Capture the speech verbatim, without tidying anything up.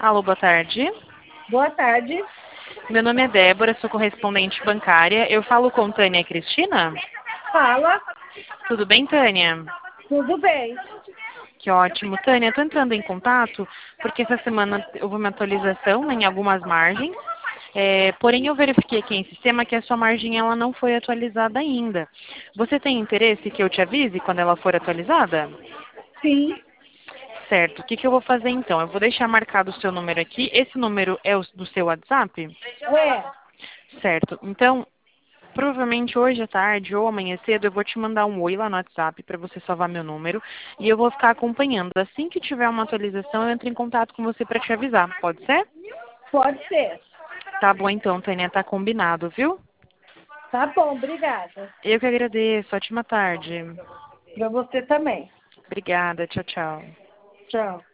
Alô, boa tarde. Boa tarde. Meu nome é Débora, sou correspondente bancária. Eu falo com Tânia Cristina? Fala. Tudo bem, Tânia? Tudo bem. Que ótimo. Tânia, estou entrando em contato porque essa semana houve uma atualização, né, em algumas margens. É, porém, eu verifiquei aqui em sistema que a sua margem ela não foi atualizada ainda. Você tem interesse que eu te avise quando ela for atualizada? Sim. Certo. O que, que eu vou fazer então? Eu vou deixar marcado o seu número aqui. Esse número é o do seu WhatsApp? É. Certo. Então, provavelmente hoje à tarde ou amanhã cedo eu vou te mandar um oi lá no WhatsApp para você salvar meu número e eu vou ficar acompanhando. Assim que tiver uma atualização, eu entro em contato com você para te avisar. Pode ser? Pode ser. Tá bom então, Tânia. Tá combinado, viu? Tá bom, obrigada. Eu que agradeço. Ótima tarde. Pra você também. Obrigada. Tchau, tchau. Tchau.